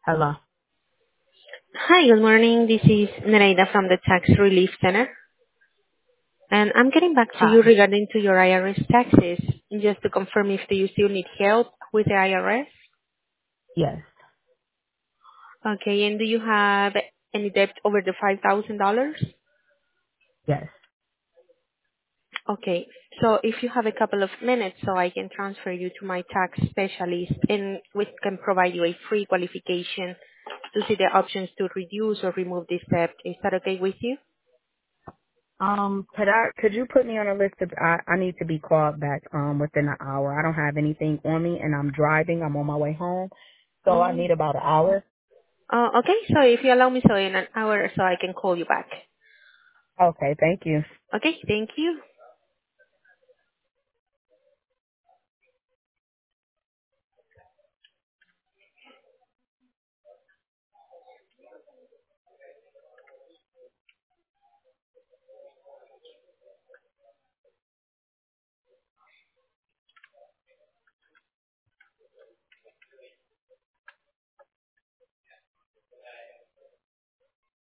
Hello. Hi, good morning. This is Nereida from the Tax Relief Center, and I'm getting back to you Hi. regarding to your IRS taxes, just to confirm if do you still need help with the IRS. Yes. Okay, and do you have any debt over the $5,000? Yes. Okay, so if you have a couple of minutes, so I can transfer you to my tax specialist, and we can provide you a free qualification to see the options to reduce or remove this debt. Is that okay with you? Could you put me on a list of, I need to be called back, within an hour. I don't have anything on me and I'm driving. I'm on my way home. So I Mm. need about an hour. Okay, so if you allow me, so in an hour or so I can call you back. Okay. Thank you. Okay, thank you.